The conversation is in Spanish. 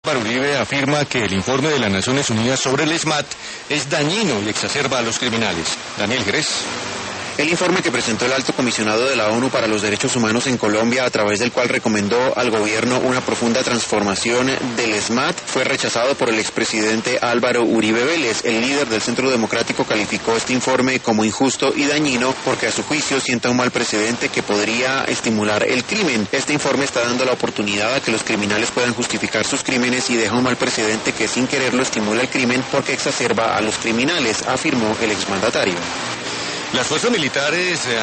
Álvaro Uribe afirma que el informe de las Naciones Unidas sobre el ESMAD es dañino y exacerba a los criminales. Daniel Jerez. El informe que presentó el Alto Comisionado de la ONU para los Derechos Humanos en Colombia, a través del cual recomendó al gobierno una profunda transformación del ESMAD, fue rechazado por el expresidente Álvaro Uribe Vélez. El líder del Centro Democrático calificó este informe como injusto y dañino porque a su juicio sienta un mal precedente que podría estimular el crimen. Este informe está dando la oportunidad a que los criminales puedan justificar sus crímenes y deja un mal precedente que sin quererlo estimula el crimen porque exacerba a los criminales, afirmó el exmandatario. Las fuerzas militares